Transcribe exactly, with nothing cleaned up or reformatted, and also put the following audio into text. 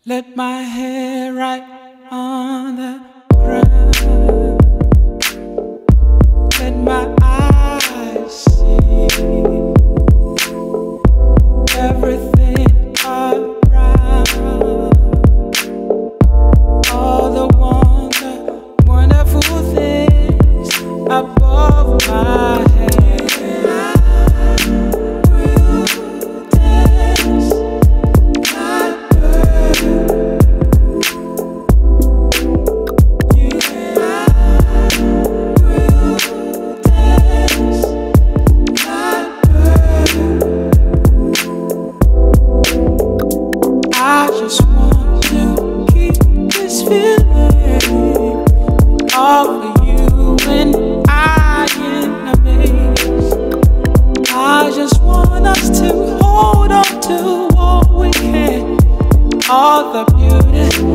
Let my hair right on the ground. Let my eyes see everything around. All the wonder, wonderful things above my head. I just want to keep this feeling of you and I in a maze. I just want us to hold on to what we can, all the beauty